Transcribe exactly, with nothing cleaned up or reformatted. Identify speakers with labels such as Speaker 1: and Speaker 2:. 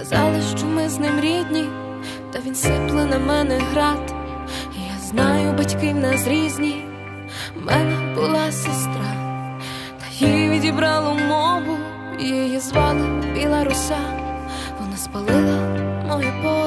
Speaker 1: Казали, що ми з ним рідні, та він сипле на мене град. Я знаю, батьки в нас різні. В мене була сестра, та її відібрало мову. Її звали Біла Руса. Вона спалила моє поле.